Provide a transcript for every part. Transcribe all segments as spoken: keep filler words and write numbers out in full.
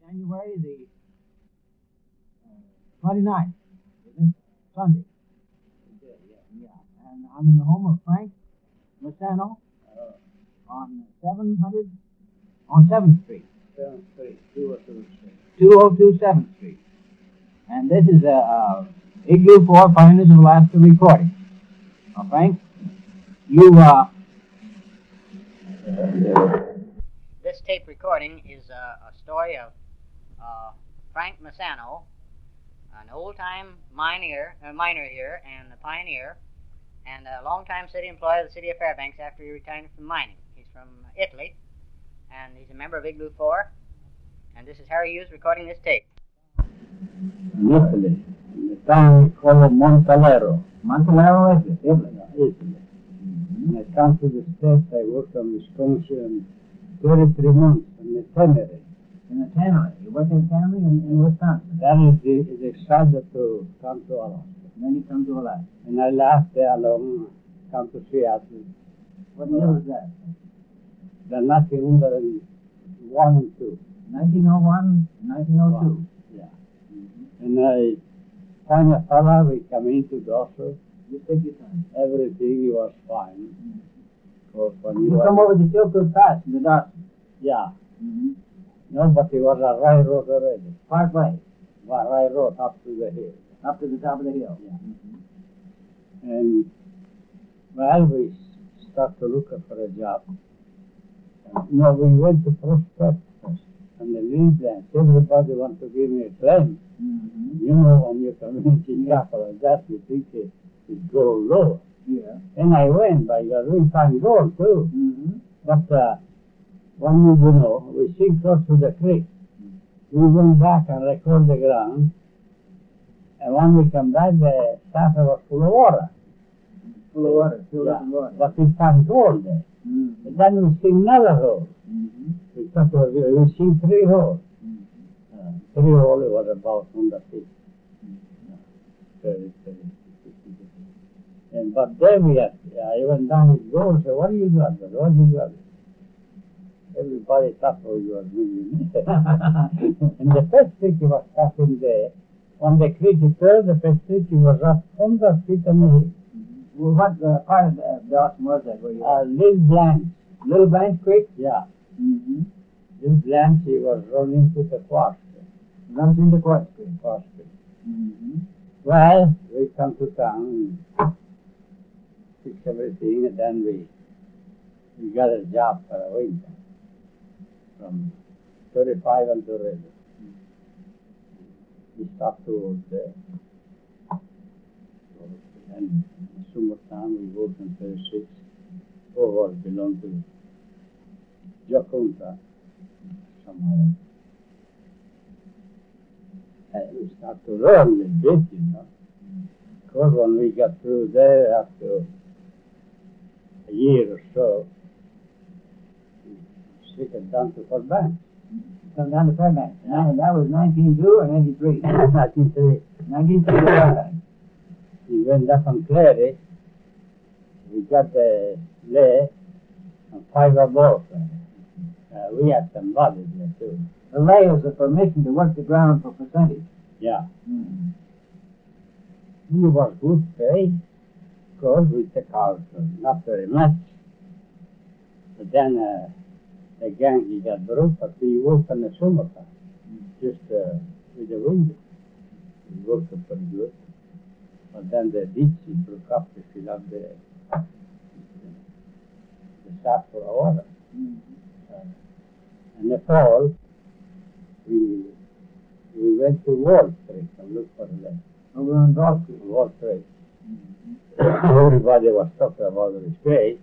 January the uh, twenty-ninth, this Sunday. Yeah, and I'm in the home of Frank Massano on seven hundred, on seventh Street. seventh Street, two oh two Street. two oh two seventh Street. And this is a, a Igloo four Pioneers of Alaska recording. Now, Frank, you, uh... This tape recording is uh, a story of uh, Frank Massano, an old-time miner, uh, miner here and a pioneer, and a long-time city employee of the city of Fairbanks after he retired from mining. He's from Italy, and he's a member of Igloo four, and this is Harry Hughes recording this tape. In Italy, in the town called Montalero. Montalero, Italy. Italy. Italy. Mm-hmm. When I come to the States, I worked on Wisconsin thirty-three months in the tannery. In the tannery. You work in the tannery in, in Wisconsin. Then it is excited to come to Alaska. And then you come to Alaska. And I left there alone, come to Seattle. What year was that? The nineteen oh one and two. nineteen oh one, nineteen oh two. Yeah. Mm-hmm. And I find a fellow, we come into Dawson. You take your time. Everything was fine. Mm-hmm. Because when You, you come are, over the Chilkoot Pass in the Dawson. Yeah. Mm-hmm. No, but it was a railroad already. Parkway. Well, railroad up to the hill. Up to the top of the hill. Yeah. Mm-hmm. And, well, we start to look for a job. And, you know, we went to prospect first. And the lead lands, everybody want to give me a claim. Mm-hmm. You know, when you come into capital like that, you think it, it goes low. Yeah. And I went, but you really find gold too. Mm-hmm. But uh, when you, you know, we sing close to the creek, we went back and record the ground. And when we come back, the stuff was full of water. Full of water, filled Yeah. up with water. But we found gold there. Mm-hmm. And then we sing another hole. Mm-hmm. We, thought we, we sing three holes. Mm-hmm. Uh, three holes was about one hundred feet. Mm-hmm. Very, very, and but then we had, I went down with gold and said, what do you got? What do you got? Everybody thought oh, you were millionaire. And the first trick was passing there. When the creek turned, the first trick was up one hundred feet on the hill. Well, what uh, part of uh, Dawson was that? Where you Uh, Little Blanche. Little Blanche Creek? Yeah. Mm-hmm. Little Blanche, he was running to the quartz. Runs into Quartz Creek. Quartz Creek. Mm-hmm. Well, we come to town and fix everything, and then we we got a job for a winter from thirty-five until ready. We stopped to work there. And in summertime we worked on thirty-six. Four was belonged to Jaconta, somewhere. And we start to learn a bit, you know. Because when we got through there after a year or so, we shifted down to Fairbanks. Come down to Fairbanks. Yeah. And that was nineteen oh two or ninety-three? nineteen three. nineteen three. We went up on Clary. We got the lay and five above. Uh, we had some bodies there too. The lay is a permission to work the ground for percentage. Yeah. Mm-hmm. He was good pay because we took out uh, not very much. But then uh, the gang he got broke, but we worked in the summertime, just uh, with the wind. We worked pretty good. But then the ditch he broke up to fill up the, the shaft for water. Mm-hmm. Uh, in the fall, we we went to Wall Street and looked for the Over on Wall Street. Wall Street. Mm-hmm. Everybody was talking about this place.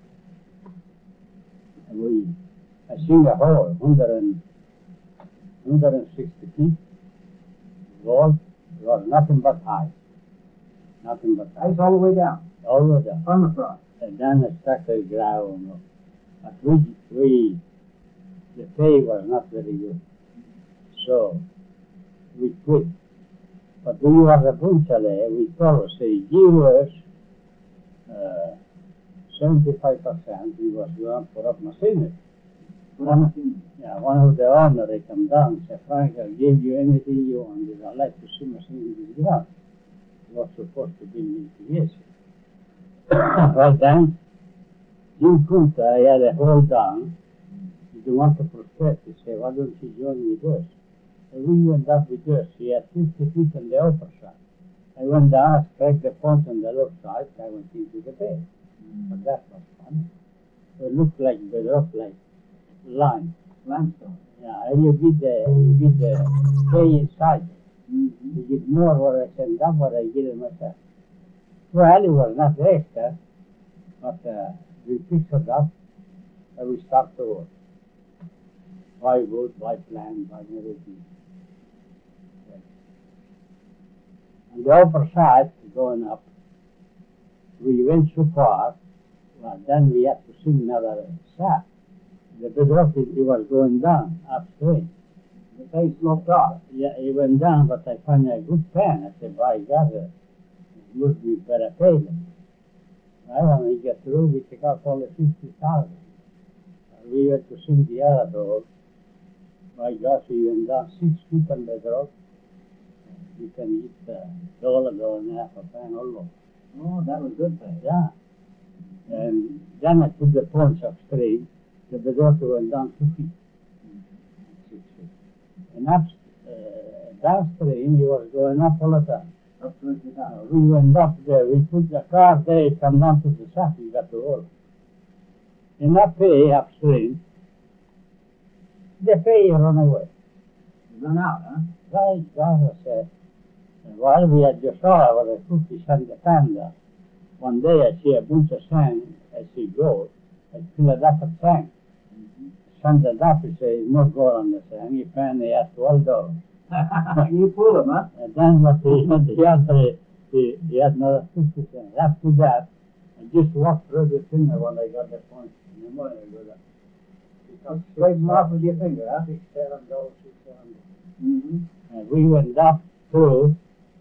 And we, I seen a hole, one hundred sixty feet. Wall, it was nothing but ice. Nothing but ice. Ice all the way down. All the way down. Permafrost. And then the started ground. But we, we, the pay was not very good. So, we quit. But we was a punctually, we told us, say, give us uh, seventy-five percent, we was going for up machinery. One, yeah, one of the owner, they come down and say, Frank, I'll give you anything you want. I'd like to see machine in this ground. It was supposed to be mitigation. Well then, Jim Kunta, he had a hole down. He didn't want to protect. He said, why don't you join with us? And we went up with us. He had fifty feet on the upper side. I went down, cracked the point on the left side. I went into the bed. Mm. But that was fun. It looked like bedrock, like lime. Limestone. Yeah, and you get the, you get the clay inside. Mm-hmm. You get more what I send up, what I get it myself. Well, it was not extra, but uh, we fixed it up and we start to work. By wood, by plan, by everything. On the upper side, going up, we went so far, well, then we had to sing another shaft. The bedrock, it, it was going down, upstream. The face sloped off. Yeah, it went down, but I found a good pan. I said, by God, it would be better pay them. Right, when we get through, we take out only fifty thousand. We had to sing the other door. My gosh, we went down six feet on the bedrock. You can eat a dollar, dollar and a half a pan almost. Oh, that was good thing. Yeah. And then I took the punch upstream. The bedrock went down two feet. Six feet. And up, uh, downstream, he was going up all the time. Up towards the top. Uh, we went up there. We put the car there, come down to the shaft, we got to roll. And up here, upstream, the pay run away. You run out, huh? Right, God said. And while we had just saw I was a cookie and the panda, one day I see a bunch of sand, I see gold, I fill it up at sand. Mm-hmm. Sand it up, he said, no gold on the sand. He found he had twelve dollars. You fool him, huh? And then what he had, the other, he, he had another fifty cents. After that, I just walked through the finger when I got the point. In the morning, I go there. Scrape him off with your finger, huh? Six, seven dollars, six, seven dollars. Mm-hmm. And we went up through.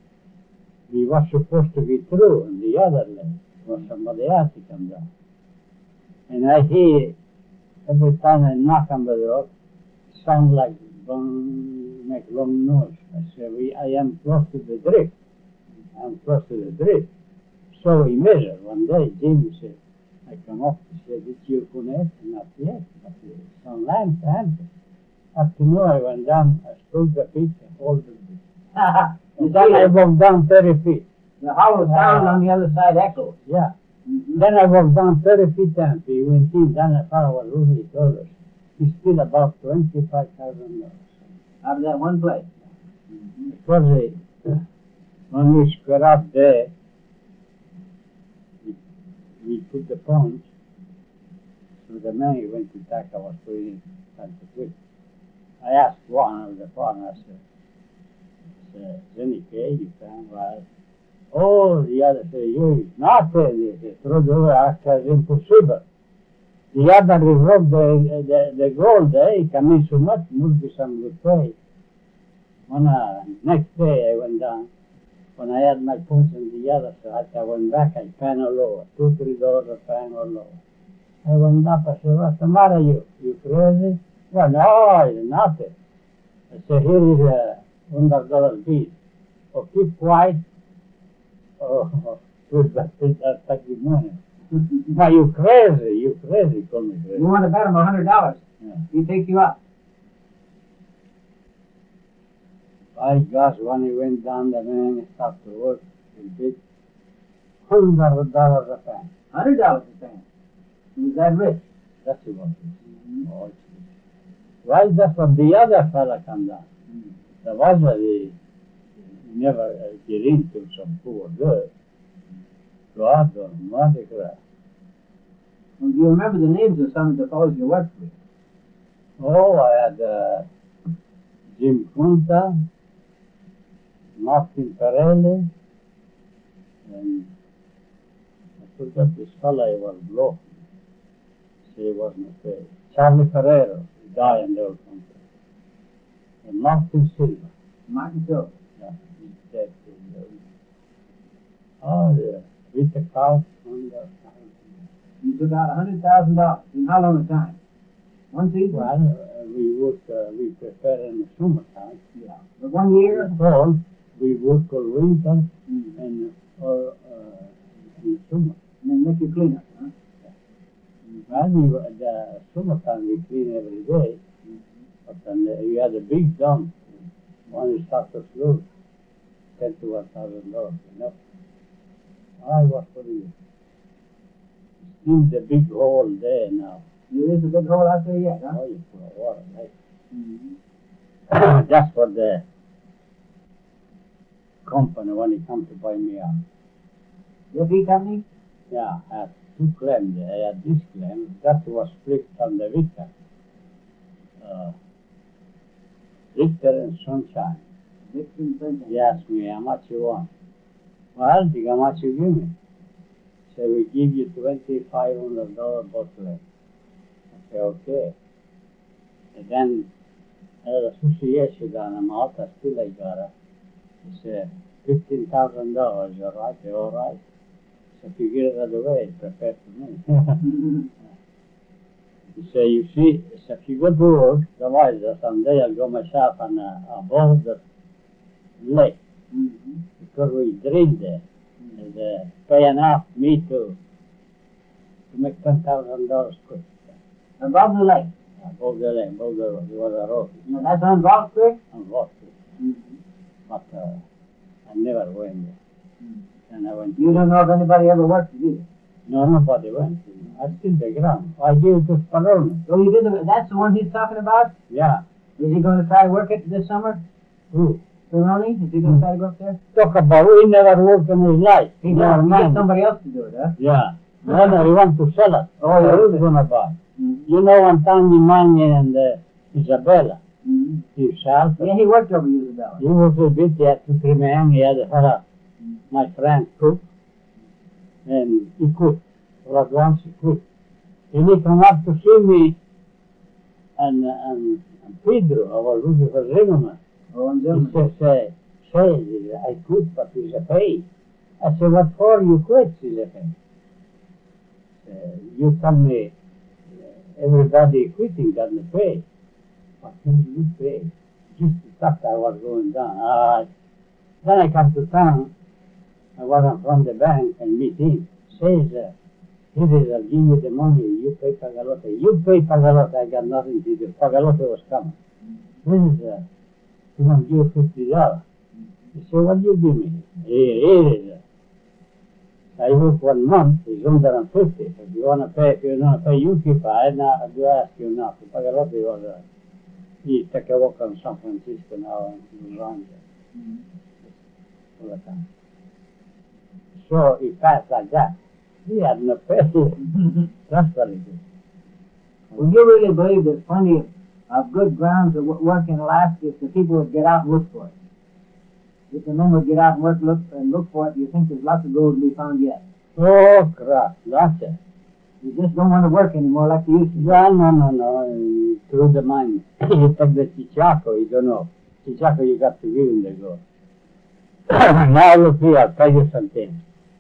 We were supposed to be through on the other leg, or somebody else to come down. And I hear every time I knock on the rock, sound like bong, make long noise. I say, we, I am close to the drift. I am close to the drift. So we measure. One day, Jimmy said, I come up, he said, did you connect? Not yet, but it's on land, hand. Up to now, I went down, I stood the feet and hold the feet. And then I walked down thirty feet. The hollow sound on the other side echoes. Yeah. Mm-hmm. Then I walked down thirty feet down. He went in, then I found what Ruby told us. He spent about twenty-five thousand dollars. Out of that one place. Mm-hmm. Because uh, when we square up there, we, we put the punch. So the man he went to attack, I was putting time to quit. I asked one of the partners, I said, Jenny Kay, you found right? Oh, the other said, you not there. They said, throw the way after it's impossible. The other revoked the, the, the gold there, he come in so much, must be some good pay. On uh, next day I went down. When I had my punch on the other side, I went back, I pan all lower, two, three dollars a pan all lower. I went up, I said, what's the matter you? You crazy? Well, no, it's nothing. I said, here is a one hundred dollar piece. Oh, keep quiet. Oh, good, but I'll take your money. Now, you crazy, you crazy, call me crazy. You want to bet him a hundred dollars? Yeah. He takes you up. By gosh, when he went down, the man stopped to work. He bid one hundred dollars a pan. Hundred dollars a pan. He was that rich. That's what it is. Oh, it's Why, that's what the other fella come down. Mm. The was a, he never uh, get into some poor girl. God, the Mardi Gras. Well, do you remember the names of some of the fellows you worked with? Oh, I had uh, Jim Kunta, Martin Perelli, and I forgot this fellow he was blocked. He wasn't afraid. Charlie Ferrero, he died in the old country. And Martin Silva. Martin Silva. Yeah, he's dead. Oh, yeah. With the cow on the You took out a hundred thousand dollars in how long a time? One season? Well, uh, we work, uh, we prepare in the summertime. Yeah. But one year? In the fall, we work all winter Mm. and all uh, in the summer. And then make you clean up, huh? Well, we, were- the summertime we clean every day, but then uh, we had a big dump. One is started slow, ten to one thousand dollars, you know. I was for you. Still the big hole there now. There is a big hole out there yet, huh? Oh, you put a water, right? Mm-hmm. That's for the company when it comes to buy me out. Your fee company? Yeah, I had two claims. I had this claim. That was split from the Victor. Uh, Victor and Sunshine. Dixon Sunshine. He asked me how much you want. Well, think how much you give me. So we give you twenty-five hundred dollars both claims. I say, okay. And then uh, association down in Malta, still I got it. He said, fifteen thousand dollars, all right? I say, all right. So if you get it out of the way, it's prepared for me. Mm-hmm. He said, you see, so if you go to work, the wiser, someday I'll go myself and uh, above the lake, Mm-hmm. because we drilled there. And uh, pay enough me to, to make ten thousand dollars quick. Above the lake. Above the lake, above the road. There was a road Now, that's on Vault Creek? on Wall Street. Mm-hmm. But uh, I never went there. And I went You don't know if anybody ever worked it either. No, nobody went. I still the ground. I gave it to Spallone. So you did the, that's the one he's talking about? Yeah. Is he going to try to work it this summer? Who? Speroni? Is he going to try to go up there? Talk about he never worked in his life. He never wants to get mind. somebody else to do it, huh? Yeah. No, no, he wants to sell it. Oh, yeah. Who's gonna buy? Mm-hmm. You know, one time the man and uh, Isabella Mm-hmm. himself. Yeah, he worked over Isabella. He was a bit there to three men. He had her, my friend, cook, and he cooked. All at once he cooked. And he come up to see me, and and, and Pedro, I was looking for Zimmerman. Oh, and He Zimmerman. says, say, say, I quit, but he's a pay. I said, what for you quit? He's a pay. Uh, you tell me, uh, everybody quitting doesn't pay. But you pay. Just the stuff that was going down. Uh, then I come to town. I was from the bank and meet him. Says, uh, here is, I'll give you the money. You pay Pagalote. You pay Pagalote. I got nothing to do. Pagalote was coming. This is, uh, you want to give you fifty dollars. He said, what do you give me? Here, here is, uh, I work one month, it's one hundred fifty. If you want to pay, if you want to pay, you keep it. I not, do ask you not. Pagalote was, uh, he take a walk on San Francisco now and around there all the time. So he passed like that. He had no pay. That's very good. Well, you really believe there's plenty of, of good grounds to w- work in Alaska if the people would get out and look for it? If the men would get out and work, look and look for it, do you think there's lots of gold to be found yet? Oh, crap. That's it. You just don't want to work anymore like you used to. Well, no, no, no. uh, Through the mine. You take the Chichaco, you don't know. Chichaco, you got to give him the gold. Now look here, I'll tell you something.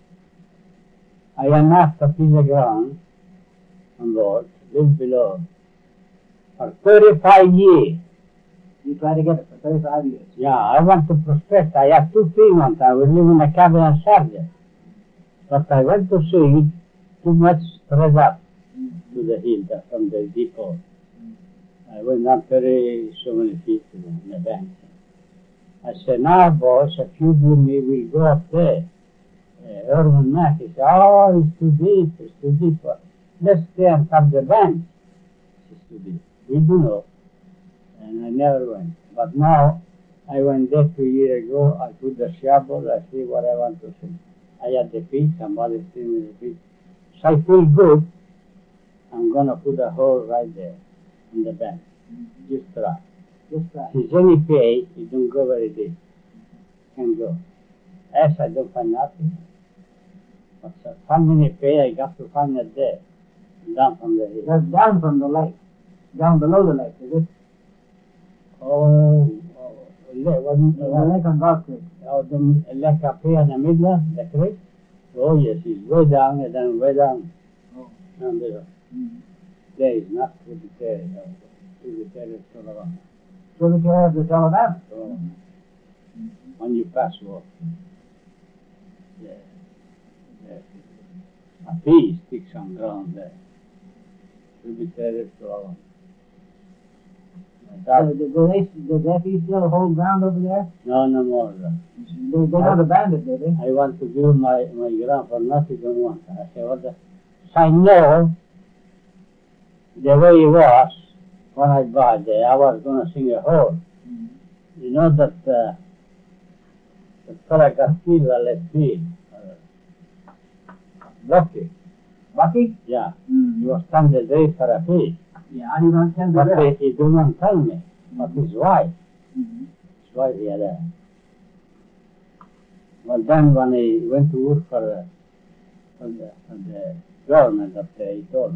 I amassed a piece of ground on board, this below, for thirty-five years. You try to get it for thirty-five years. Yeah, I want to prospect. I have two females. I was living in a cabin in Sargent. But I went to see too much spread up to the hill there from the depot. I went down thirty so many feet to the, in the bank. I said, now, boss, if you give me, we'll go up there. Uh, Irvin Mack, he said, oh, it's too deep, it's too deep. Let's stay on top of the bank. It's too deep. We do know. And I never went. But now, I went there two years ago. I put the shovel. I see what I want to see. I had the feet. Somebody see me the feet. So I feel good. I'm going to put a hole right there in the bank. Just try. Just try. If it's any pay, you don't go very deep. Can go. As I don't find nothing. But uh, find any pay, I got to find it there. Down from the hill. That's down from the lake. Down below the lake, is it? Oh, oh, le- wasn't The lake on Vault Creek. Oh, the lake up here in the middle, the creek? Oh, yes, it's way down and then way down. Oh. Down there. Mm-hmm. days, not tributary, no. Tributary to Lavama. Tributary of the Alabama. So, when you pass walk, the, the, a pea sticks on ground there. Tributary to Lavama. Do, do, do they, does F E still hold ground over there? No, no more. Uh, They, they don't abandon it, do they? I want to give my, my ground for nothing on one. I say, what the, I know the way it was when I bought there, I was going to sing a hole. You know that uh, the fella got killed at left field. Uh, Bucky. Bucky? Yeah. Mm. He was standing there for a field. Yeah, how do you not tell But me he, he did not tell me. But his wife, mm-hmm. his wife here there. Well, then when he went to work for, uh, for, the, for the government up there, he told me,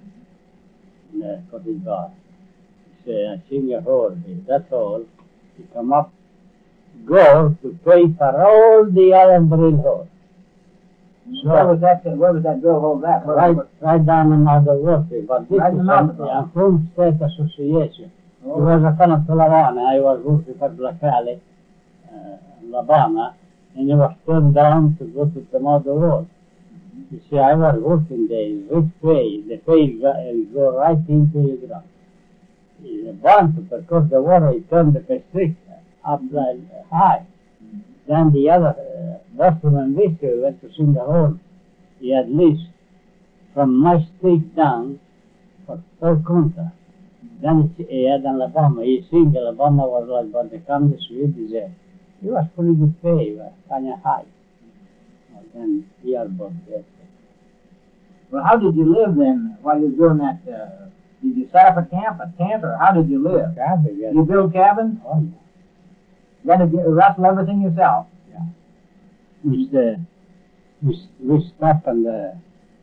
in the cottage bar, he said, I sing a hole here, that's all. He come up, go to pay for all the other drill holes. So where was that, where was that drill hole that? Where, Right, where, right down in Other Water, but this Right in is the mountain. a, a full state association. oh. It was a kind of Lavana. I was working for Black Valley, uh, Alabama, and it was turned down to go to the Mother Road. You see, I was working there, which way, the way go, uh, go right into the ground. The bump, because the water, it turned the constrict up like high. Then the other, uh, Boston and Victor went to sing the hole. He at least, from my stick down, for four conta. Then he had Alabama. He sing Alabama was like, but the Kansas Swedish there. He was pretty good pay, he was kind of high. And then he had both there. Well, how did you live then while you were doing that? Uh, did you set up a camp, a tent, or how did you live? Cabin, yes. You build cabins? Oh, yeah. You had to get, wrestle everything yourself? Yeah. We, uh, we, we stopped in the,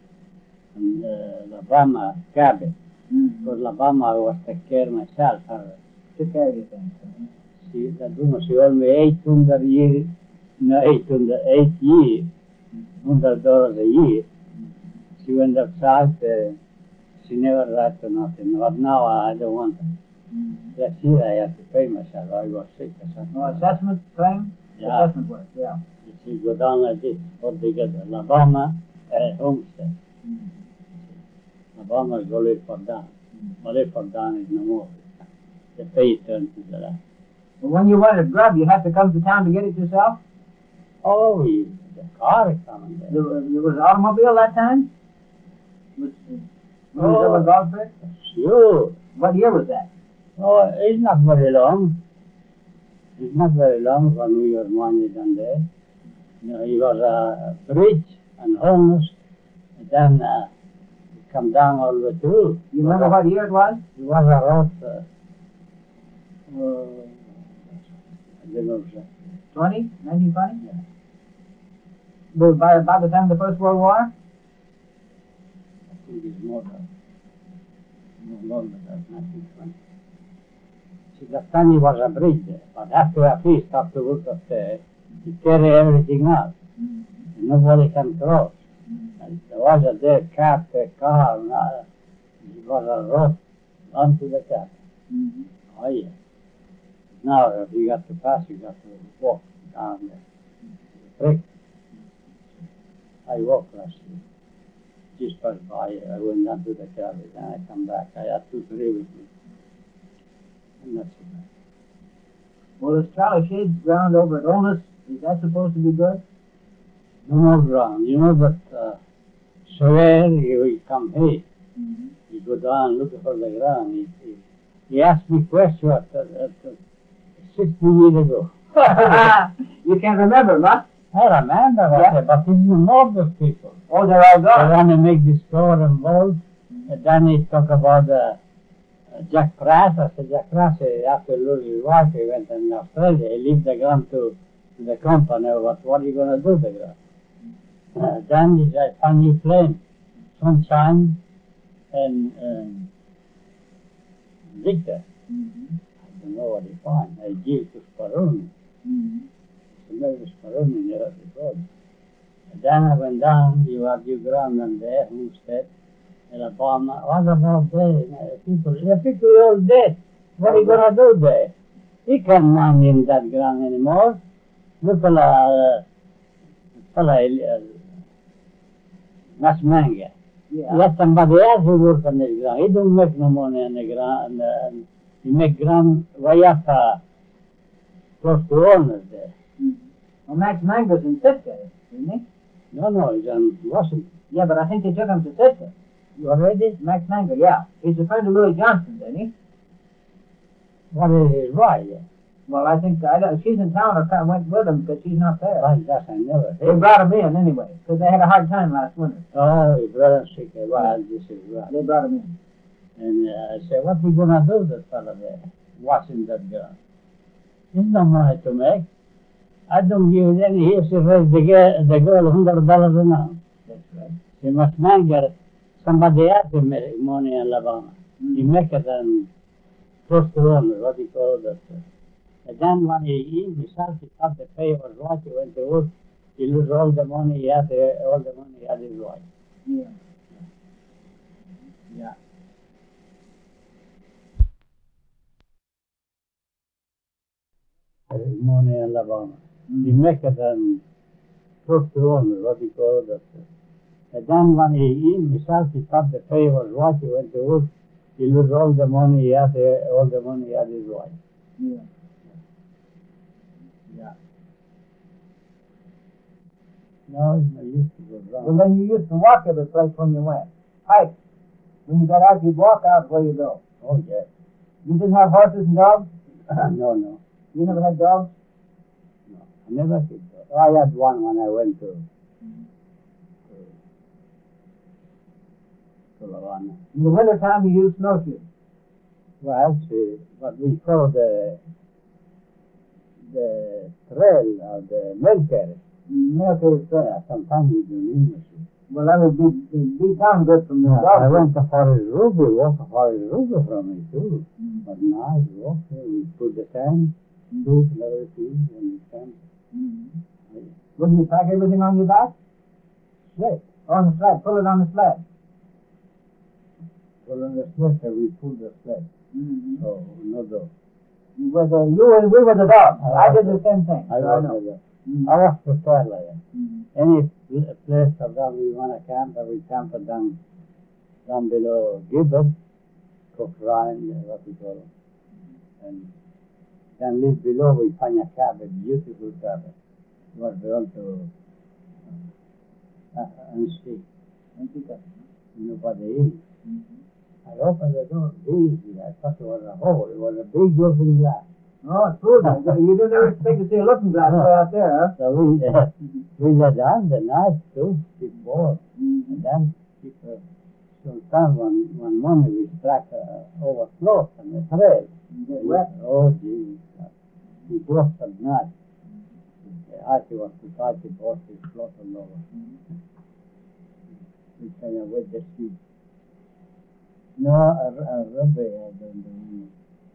in the Alabama cabin. Mm-hmm. Because Alabama I was take care of myself. Uh, Took care of your things. she, that woman, she owed me eight hundred years, no, eight hundred, eight years, hundred dollars a year. She went outside, uh, she never write to nothing. But now I don't want it. Mm-hmm. Last year I had to pay myself. I was sick or something. Oh, assessment claim? Yeah. Assessment work, yeah. She go down like this, what they get, Alabama, uh, homestead. Mm-hmm. Alabama go live for down. But live for down is no more. The pay turned to the left. Well, when you wanted a grub, you had to come to town to get it yourself? Oh, we, the car is coming there. There was, there was an automobile that time? Was, was Oh. there a golf trip? Sure. What year was that? Oh, it's not very long. It's not very long when we were mining down there. You know, he was a uh, rich and homeless, and then uh, he come down all the way through. You remember what year it was? He was a road, uh, uh, I don't know, sir. twenty? nineteen twenty? Yeah. Was by about the time of the First World War? I think it's more than, more longer than nineteen twenty. See, that time he was a bridge there, but after a feast, after work up there, he carried everything out. Mm-hmm. Nobody can cross. Mm-hmm. And there was a dead cat, a car, and uh, it was a road onto the cat. Mm-hmm. Oh, yeah. Now, if you got to pass, you got to walk down there. Trick. I walked last year. Just passed by, I went down to the cabin, and I come back. I had two, three with me. And that's it. Well, this Charlie Shade's ground over at Olness, is that supposed to be good? No more ground. You know that uh, Sawyer, he will come here. Mm-hmm. He go down looking for the ground. He, he, he asked me question at, at, at sixty years ago. You can't remember, huh? I remember what Yeah. I said, but this is more those people. Oh, they're all They gone. want to make this store involved. And then he talk about uh, uh, Jack Pratt. I said, Jack Pratt, uh, after losing his wife, he went in Australia. He leave the ground to, to the company. What, what are you going to do with the ground? Uh, then he said, find new claim. Sunshine and um, Victor. Mm-hmm. I don't know what he find. I give to Sparoni. Mm-hmm. So maybe Sparoni never recorded. And then I went down, you have your ground on there, homestead. Alabama. What about there? People, the people are all dead. What are you going to do there? You can't mine in that ground anymore. Look at the fella, uh, Masmanga. Yeah. Let somebody else who work on the ground. He don't make no money on the ground. And, uh, he make ground way up uh, close to owners there. Mm-hmm. Well, Max Mango's in Sitka, isn't he? No, no, he's in Washington. Yeah, but I think they took him to Sitka. You already? Max Mango, yeah. He's a friend of Louis Johnson's, isn't he? What is his right? Well, I think I don't, she's in town or kind of went with him because she's not there. Right, that's I never They heard. brought him in anyway because they had a hard time last winter. Oh, his brother sick. Well, this is right. They brought him in. And uh, I said, what are you going to do, that fella there, watching that girl? There's no money to make. I don't give any. He should raise the girl, the girl one hundred dollars an hour. That's right. He must make it. Somebody else to make money in Alabama. Mm. He make it and close to home, what do you call that? And then when he, he himself, he thought the pay was right, he went to work, he lose all the money he had, uh, all the money he had his wife. Yeah. Yeah. Money in Alabama. Mm. He make it and close to home, what do you call that? And then when he, he himself, he thought the pay was right, he went to work, he lose all the money he had, uh, all the money he had his wife. Yeah. Yeah. No, it's no use to go Well, wrong. then you used to walk every place when you went. Pike. When you got out, you'd walk out where you go. Oh, yes. You didn't have horses and dogs? no, no, You never had dogs? no. I never did that. I had one when I went to, to, to Lavana. In the wintertime, you used snowshoes. Well, see, what we call the, the trail or the milk carriage. Milk trail. Yeah, sometimes we do English. Well, that would be, be down good from the Yeah, dog. I went to Forest Ruby, walk to Forest Ruby from me too. Mm. But nice walk there, we put the sand, do everything, and the sand. Mm-hmm. Wouldn't you pack everything on your back? Sled. On the sled. Pull it on the sled. Well, on the sled, uh, we pulled the sled. Mm-hmm. So, no dog. You were the, you were, we were the dogs. I I did was the same thing. I so was know. no dog. Mm-hmm. I was prepared like that. Mm-hmm. Any pl- place of that we want to camp, uh, we camp it down, down below Gibbon, Cochrane, uh, what we call it. And then live below, we find a cabin, beautiful cabin. It was built to uh, uh, and see. And pick up. Nobody eats. Mm-hmm. I opened the door easy. I thought it was a hole. It was a big looking glass. Oh, it's true. You didn't ever expect to see a looking glass way out there, huh? So we uh, we let down the night too, before. Mm-hmm. And then people, sometime one, one morning we struck uh, overflow on the trail. You get wet. Oh, gee. He blocked at night. The ice was too tight, the boat is floating over. Mm-hmm. We kind of wet the sea. No, a, a rubber I don't do.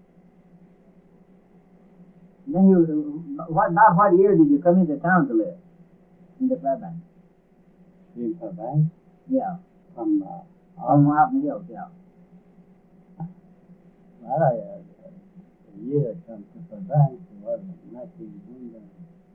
Then you, what, about what year did you come into town to live? In the Fairbanks? In Fairbanks, Yeah. from uh, On out in the hills, yeah. well, I, uh, a year I come to Fairbanks, it was nineteen hundred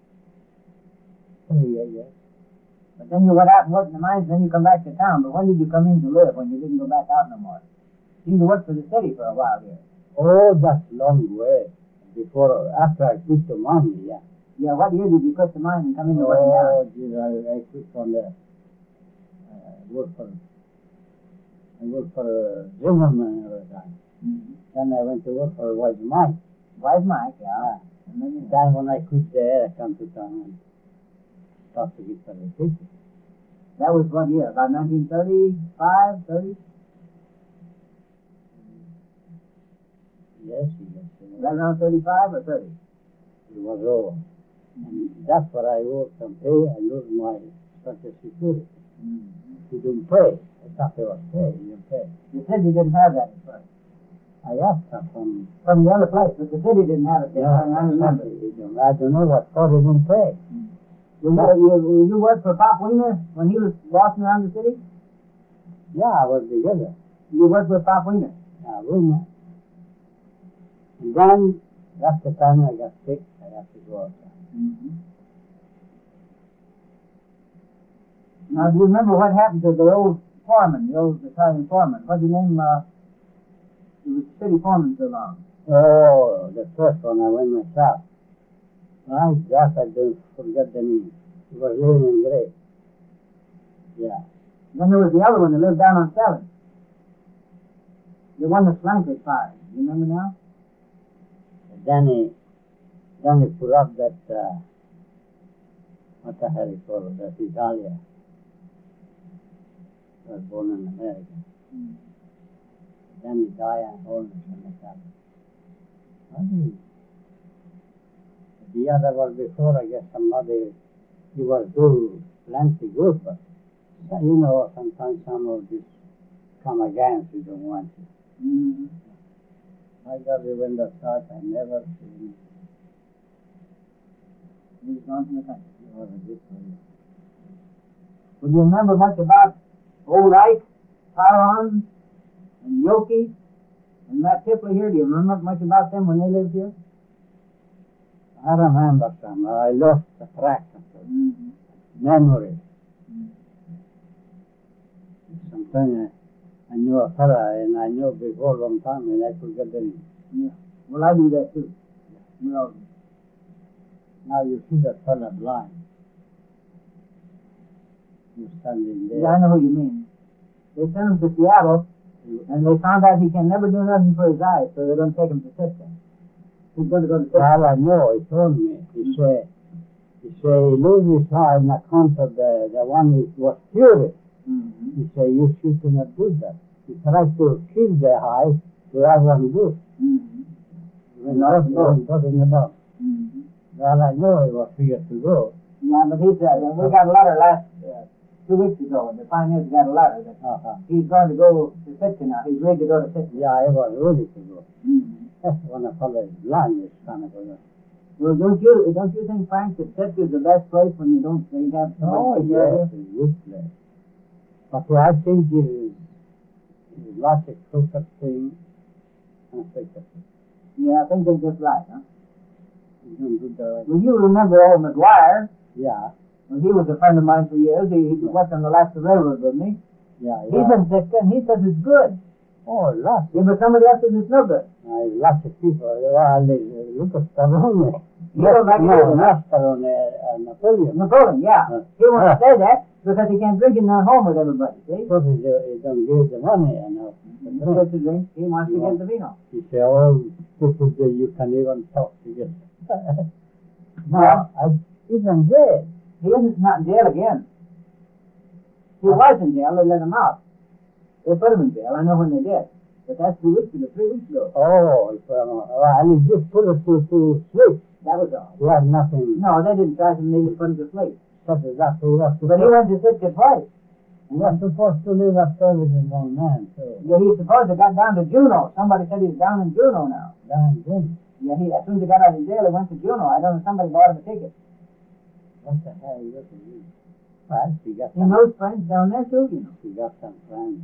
three, I guess. But then you went out and worked in the mines, then you come back to town. But when did you come in to live when you didn't go back out no more? See, you worked for the city for a while here. Oh, that's long way. Before, after I quit the mine, yeah. Yeah, what year did you quit the mine and come into working down? Oh, geez, I, I quit on the, uh, work for, I worked for a Zimmerman at the time. Mm-hmm. Then I went to work for White Mine. Wise Mike, yeah. Ah. And then you- Then when I quit there, I come to town and started to get for the city. That was what year? About nineteen thirty-five, thirty? Yes, yes. Was that around thirty-five or thirty? It was over. And that's what I worked on pay. I lose my social security. Mm-hmm. He didn't pay. I thought it was pay. He didn't pay. The city didn't have that at first. I asked him from, From the other place, but the city didn't have it then. yeah, I, I remember. he didn't- I don't know what for he didn't pay. You, you, you worked for Pop Wiener when he was bossing around the city? Yeah, I was together. You worked with Pop Wiener? Yeah, Wiener. And then, after time I got sick, I had to go outside. Mm-hmm. Now, do you remember what happened to the old foreman, the old Italian foreman? What's his name? Uh, he was city foreman so long. Oh, the first one I went myself. My God, I don't forget the name. He was living in Gray. Yeah. Then there was the other one that lived down on seventh. The one that Slankers fired. You remember now? And then he, then he put up that, uh, what the hell he called it, that Italia. He was born in America. Mm. Then he died and homeless in the cabin. Okay. The other was before, I guess somebody, he was do plenty good, but you know, sometimes some of this come against you don't want to. Mm-hmm. I got the window shut, I never seen He was gone from the country. it was a good one. Would you remember much about old Ike, Tyron, and Yoki, and Matt Tipley here? Do you remember much about them when they lived here? I remember some, I lost the track of the Mm-hmm. memory. Mm-hmm. Sometimes I, I knew a fella and I knew before a long time and I forget the name. Yeah. Well, I do that too. We all do. Now you see that fella blind. He's standing there. Yeah, I know who you mean. They sent him to Seattle, and they found out he can never do nothing for his eyes, so they're going to take him to Sitka. He's going to go to Sitka. Well, I know, he told me. He said, he said he lose his eye on account of the, the one he was curious. Mm-hmm. He said, you should not do that. He tried to kill the eye, the eye wasn't good. Mm-hmm. When I was talking about. Mm-hmm. Well, I know he was figured to go. Yeah, but he said, and we got a letter last, uh, two weeks ago, the Pioneers got a letter that Uh-huh. he's going to go to Sitka now. He's ready to go to Sitka. Yeah, I was ready to go. Mm-hmm. That's when I found it blind this kind of a Well, don't you don't you think, Frank, that Sitka is the best place when you don't you have Oh, somebody to yes, take care of you? it's a good place. But what I think is, is lots of crooked thing and crooked thing. Yeah, I think they're just right, huh? You don't do the right. Well, you remember old McGuire. Yeah, Well, he was a friend of mine for years. He, he worked on the Alaska Railroad with me. yeah, He's yeah. in Sitka, and he says it's good. Oh, lots. Yeah, but somebody else says it's no good. Uh, lots of people. Well, they look at Stallone. You don't like it No, either, huh? not Stallone, uh, Napoleon. Napoleon, yeah. Uh, He won't uh. say that because he can't drink it at home with everybody, see? Because he, do- he don't give the money, you know. to He drink. gets to drink. He wants to Yeah. get the vino. He say, oh, people say you can even talk together. No, Yeah. I, he's in jail. He isn't not in jail again. He was in jail. They let him out. They put him in jail. I know when they did. But that's two weeks ago, three weeks ago. Oh, if, um, well, he just put it to, to sleep. That was all. He had nothing. No, they didn't try to make him put him to sleep. That's exactly what he was But he supposed went to Sitka twice. He was supposed to live after with his own man, so. Yeah, he's supposed to have got down to Juneau. Somebody said he's down in Juneau now. Down in Yeah, he as soon as he got out of jail, he went to Juneau. I don't know, somebody bought him a ticket. What the hell is it? Well, he got He some, knows friends down there too, you know. he got some friends.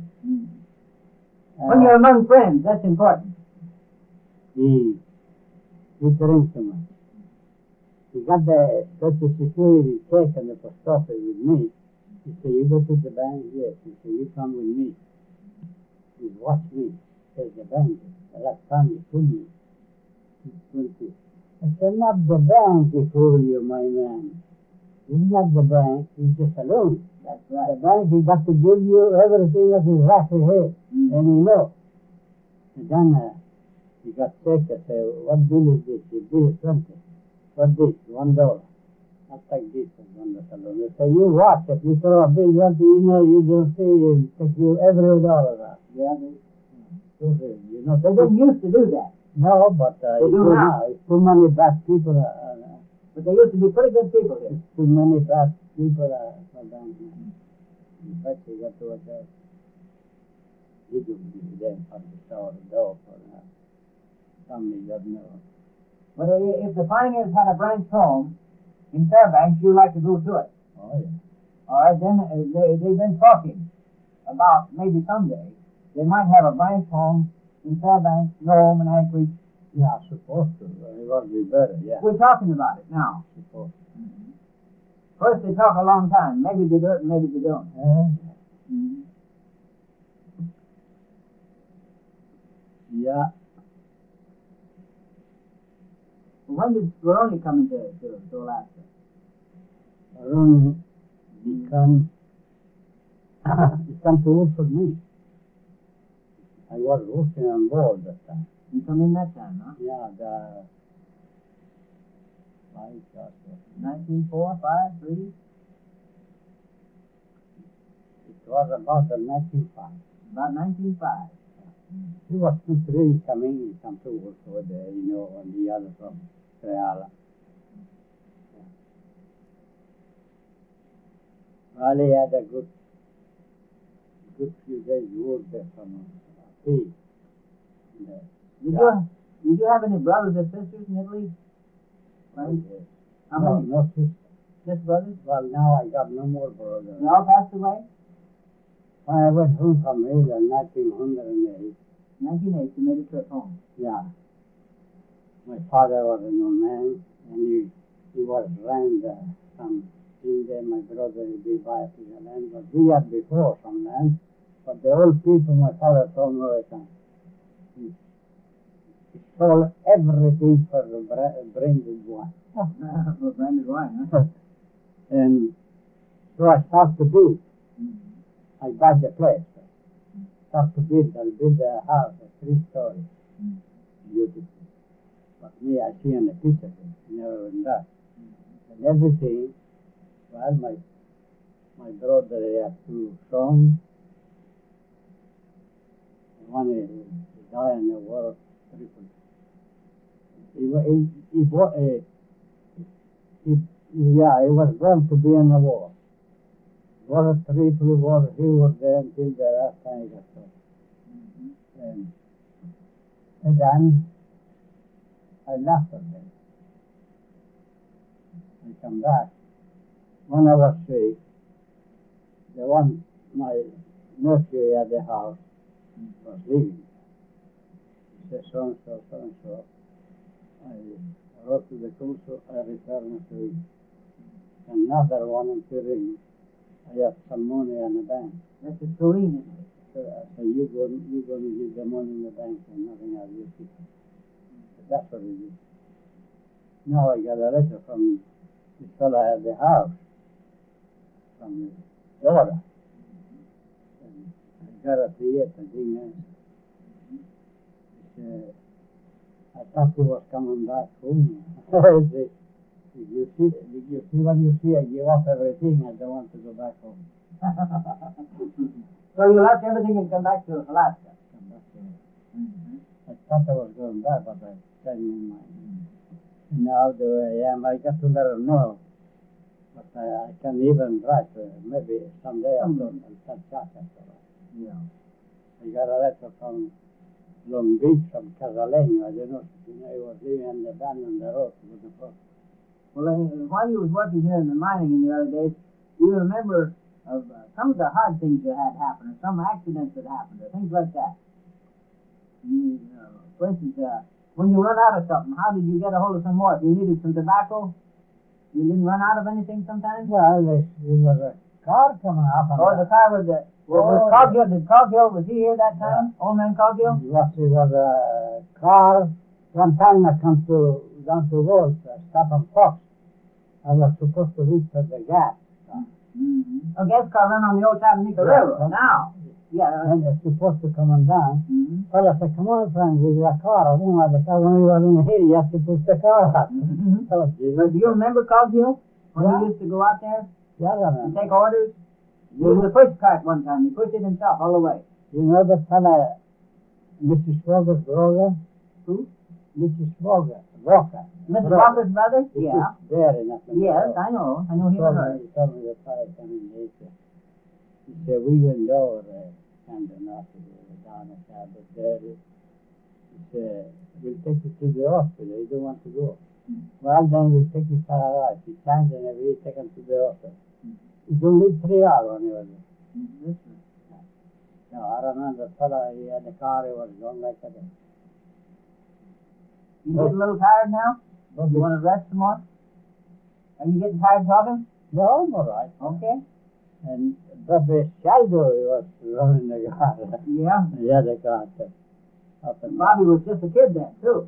Uh, When you're among friends, that's important. he, he drinks too much. He got the social security check and the post office with me. He said, you go to the bank? Yes. He said, you come with me. He said, watch me. Says the bank. The last time you fool me. He's twenty. I said, not the bank, he fool you, my man. It's not the bank, it's just a loan. That's The right. bank, he got to give you everything that is exactly here. Mm. And he know. And then uh, he got sick. I said, what bill is this? The bill is twenty. What this? One dollar. I'll take this as one dollar. They say, you watch. If you throw a bill twenty, you know, you don't see, it take you every dollar out. Yeah, they, So, uh, you know, they didn't used to do that. no, but uh, They it's do too now. now. It's too many bad people. Uh, uh, But they used to be pretty good people here. it's too many bad people uh, for them. In fact, you got to watch out. You don't give them for the sourdough for uh, somebody doesn't know. But i- if the Pioneers had a branch home in Fairbanks, you'd like to go to it. Oh, yeah. All right, then uh, they, they've been talking. about maybe someday they might have a branch home in Fairbanks, Nome, and Anchorage. Yeah, supposed to. It would be better, yeah. We're talking about it now. Supposed to. Mm-hmm. First they talk a long time. Maybe they do it, maybe they don't. Uh, Mm-hmm. yeah. When did Speroni come into to, to Alaska? Speroni become, become to work for me. I was working on board that time. You come in that time, huh? Yeah, the like uh, nineteen four, five, three. It was about the nineteen five. About nineteen five. He was two, three coming, he come to work over there, you know, and the other from Treala. Yeah. Well, he had a good, good few days work there from uh, P. Did you did you have any brothers or sisters in Italy? Right? How no, many? no sister. Just brothers? Well, now I got no more brothers. They all passed away? When I went home from Italy in nineteen oh eight. nineteen eight, you made a trip home. Yeah. My father was an old man, and he, he was around uh, some India. My brother would be by the land, but we had before some land. But the old people, my father told me all the time, he, he sold everything for the branded wine. For branded wine, huh? And so I started to build. Mm-hmm. I bought the place. Start to build. I build a house, a three story. Mm-hmm. Beautiful. But me, I see in the picture, never went back. Mm-hmm. And everything, well, my my brother he had two sons. One he, he died in the war of Tripoli. He, wa- he, he, wa- he, he, yeah, he was born to be in the war. War of Tripoli war, he was there until the last time he got shot. Mm-hmm. And, and then I left for them. I come back. When I was sick, the one, my nephew at the house was leaving. He said, so and so, so and so. I wrote to the consul, I returned to him. Another one in Turin. I had some money in the bank. That's a Turin, isn't it? So I said, you go, you go and give the money in the bank and nothing else. You keep it. That's what he did. Now I got a letter from this fellow at the house, from his daughter. And I got a theater, I didn't answer. He said, I thought he was coming back home. I said, did you see, did you see what you see? I give up everything. I don't want to go back home. So you left everything and come back to Alaska? Come back to Mm-hmm. I thought I was going back, but I changed my mind. Now the way I am, I got to let her know. But I, I can even write, uh, maybe someday I'll go and start chatting. Yeah. I got a letter from Long Beach, from Casaleño. I don't know, you know, he was living in the van on the road with the boat. Well, uh, while you was working here in the mining in the early days, do you remember of uh, some of the hard things that had happened, or some accidents that happened, or things like that? You, uh, for instance, uh, when you run out of something, how did you get a hold of some more? If you needed some tobacco, you didn't run out of anything sometimes? Well, there, there was a car coming up. And Oh, the car was the... Was, was Oh, Coghill, did Coghill, was he here that time? Old man Coghill? It was, it was a car. One time I come to, down to Wolf, uh, stop on Fox. I was supposed to reach for the gas. Mm-hmm. A gas car ran on the old Tanganyika Railroad. Now, yeah. And they're supposed to come on down. Mm-hmm. Well, I said, come on, friend, with your car. I didn't want the car. When we were in here, you have to push the car out. Mm-hmm. Oh, But do you remember Coghill? When Yeah. he used to go out there yeah, I and remember. take orders? He was a push cart one time. He pushed it himself all the way. You know the fella, Missus Walker's brother? Who? Missus Walker. Walker. Mister Brother. Walker's brother? He Yeah. sits there in that Yes, I know. I know He him told and her. me, he told me the fella coming later. He said, we went over uh, kind of not to the down at Cabot there. He said, we'll take you to the hospital. You don't want to go. Mm. Well, then we'll take you for a ride. He changed and we take him to the hospital. Mm. He don't live three hours when he was there. Mhm. No, I remember the fella, he had a car, he was going like that. You getting a little tired now? Bobby, You want to rest some more? Are you getting tired talking? no, I'm all right. Okay. And Bobby Shaldo, he was running the car. Yeah. He had a car. too. Up and Bobby was just a kid then, too.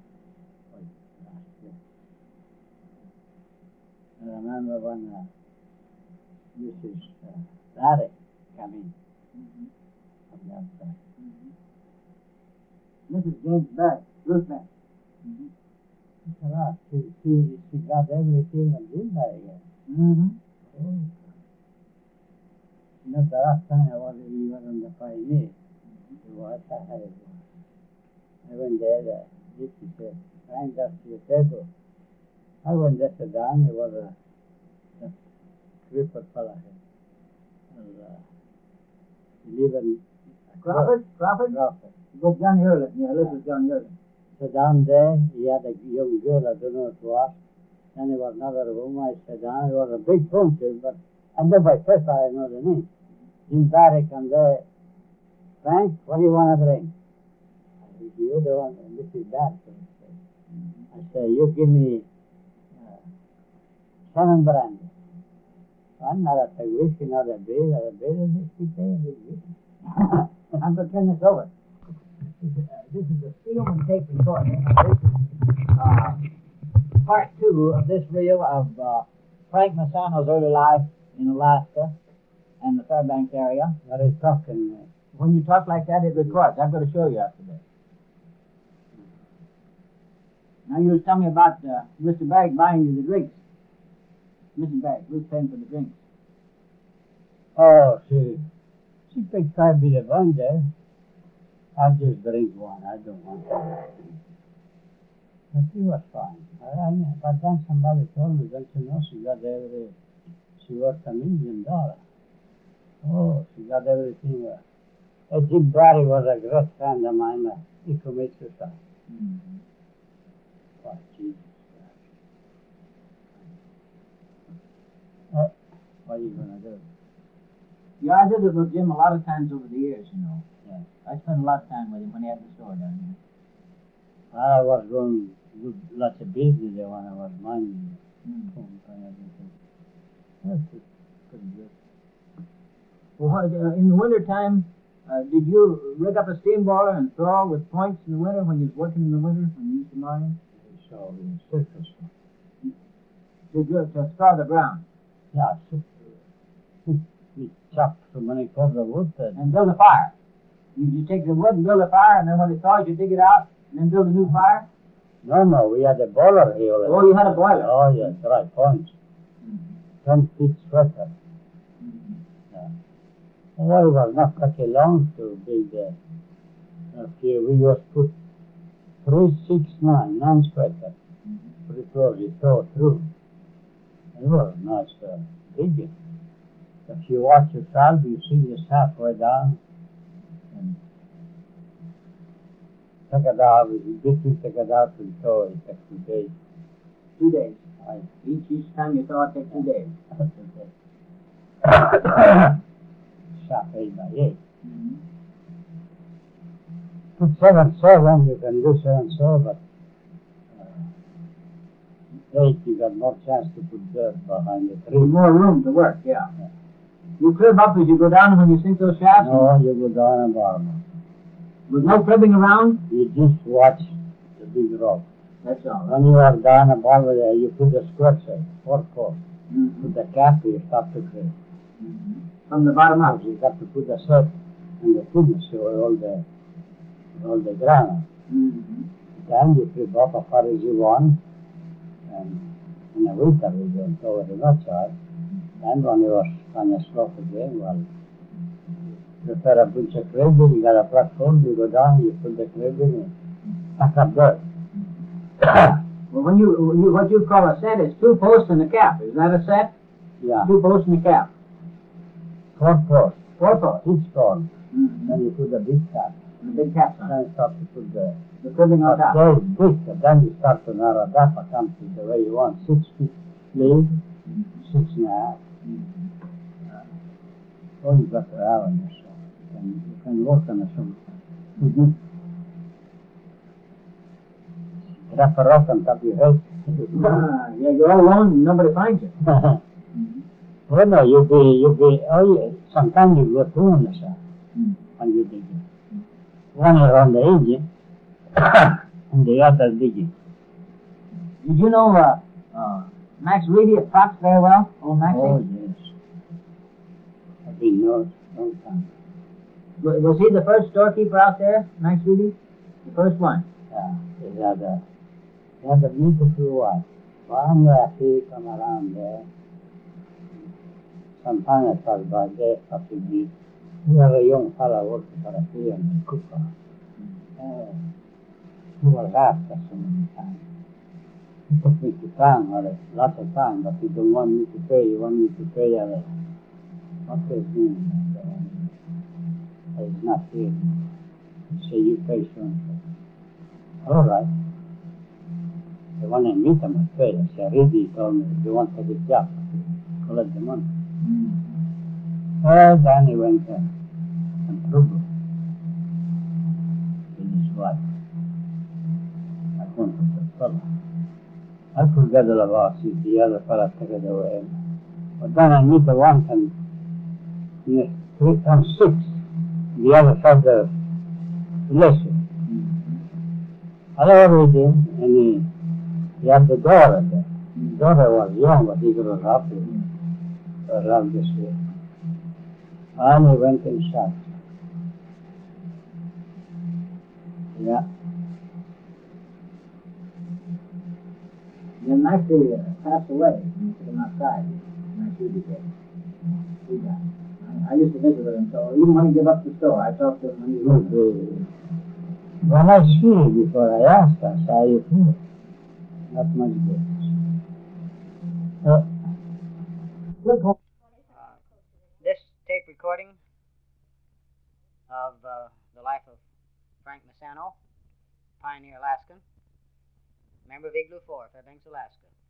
I remember when uh, Missus Uh, Larry came in. Mm-hmm. From the outside. Missus James Barrett, Ruth Barrett. Ah, she, she, she got everything and did that again. Mm-hmm. Oh. You know, the last time I was even on the Pioneer, it was a hell. I went there, uh, this is a Frank does your table. I went there, sat down, it was a, a crippled fella here. And, uh, he lived in Crawford? Crawford? Crawford. Go Johnny Erlin. Yeah, this is Johnny Erlin. So down there, he had a young girl, I don't know what it was. Then there was another woman, I sat down, it was a big function, but I know by first I know the name. Jim Barrick and there, Frank, what do you want to drink? I said, you're the one, and this is Barrick. I said, you give me uh, seven brandy. One, another whiskey, another beer, another beer, and whiskey, beer, whiskey. I'm going to turn this over. This is, uh, this is a Spielman tape recording. Uh, this is uh, part two of this reel of uh, Frank Massano's early life in Alaska and the Fairbanks area. What are you talking? Uh, When you talk like that, it records. I'm going to show you after this. Now you was telling me about uh, Mister Barrett buying you the drinks. Missus Barrett, who's paying for the drinks? oh, she, she picked five me the one there. I just drink one. I don't want to. But she was fine. I, I, but then somebody told me, don't you know, she got every, she worth a million dollars. Oh, she got everything. Uh, Jim Barry was a great friend of mine. Uh, he committed suicide. Mm-hmm. Oh, Jesus Christ. Uh, what are you going to do? Yeah, I did it with Jim a lot of times over the years, you know. Yeah. I spent a lot of time with him when he had the store down here. I was going to do lots of business there when I was minding Mm. the phone and everything. That's just pretty good. Well, what, uh, in the winter time, uh, did you rig up a steam boiler and thaw with points in the winter when you was working in the winter when you used to mine? So in circus. Did you to thaw the ground Yeah, so, we chopped so many cords of wood that and build a fire? You, you take the wood and build a fire, and then when it thaws, you dig it out and then build a new fire. no, no, we had a boiler here. Oh, you had a boiler. Oh, yes, right, points. ten feet sweater. Mm-hmm. Yeah. Well, it was not such a long to build there. Okay, we just put three, six, nine, nine sweater. Pretty close, it tore through. It was nice uh, digging. If you watch the salve, you see this halfway down. And take it out, this we take it out and thaw it takes two days. Two days. I Each each time you thaw, it takes two days. Shop eight by eight. Mm-hmm. Put seven seven, you can do seven saw, but uh, eight you got more chance to put dirt behind the tree. With more room to work, yeah. You crib up as you go down when you sink those shafts? No, you go down and bottom. With no cribbing around? You just watch the big rock. That's all. When you are down and bottom there, you put the square set, four four. Mm-hmm. Put the cap, you start to crib. Mm-hmm. From the bottom up? You got to put the set and the thickness of all the all the granite. Mm-hmm. Then you crib up as far as you want, and in the winter we don't go very much high. And when you are on a slope again, well, prepare a bunch of cribbing, you got a platform, you go down, you put the cribbing and pack up dirt. Well, when you, when you what you call a set is two posts and a cap. Is that a set? Yeah, Two posts and a cap. four posts, Four posts. each stone. Mm-hmm. Then you put the big cap. And the big caps on it. Then you start to put the The cribbing on top. very big, and then you start to narrow that for come to the way you want. Six feet lead, six and a half. Mm-hmm. Oh, you got the hour or so. You can and you can work on some food. Wrap a rock on top of your head. Ah, yeah, you're all alone and nobody finds you. Well, no, you be, you be, oh yeah, sometimes you go two on the side when you dig it. One around the edge and the other digging. Did you know uh, uh, Max Reedy at Fox very well? Old Maxie? Oh, yes. I've been known long time. Was, was he the first storekeeper out there, Max Reedy? The first one? Yeah, he had a, he had a beautiful wife. One day he come around there. Sometimes I pass by there after the, we have a young fellow working for a free and cooker. Uh, he was after so many times. He took me to town, or lots of time, but he don't want me to pay, he want me to pay a, what is his name? Uh, he's not here. He say, you pay so and so. All right. So when I meet him, I pay. I say, really, he told me, you want to get a job, collect the money. Well, then he went uh, in trouble with his wife. I couldn't put the fellow. I forget all about it, the other fellow took it away. But then I meet the one and yes, three and six, the other fellow, listen. Hello, reading, and he, he had the daughter there. The daughter was young, but he grew up with him. Around this way. And he went and shot. Yeah. Then Maxie uh, passed away when you took him outside. Max Reedy did. He died. I, I used to visit with him, so even when he gave up the store, I talked to him when he was Okay. When I see it before I asked, I said, how you feel? Not much good. Uh, look, Uh, this tape recording of uh, the life of Frank Massano, pioneer Alaskan, member of Igloo Four, Fairbanks, Alaska.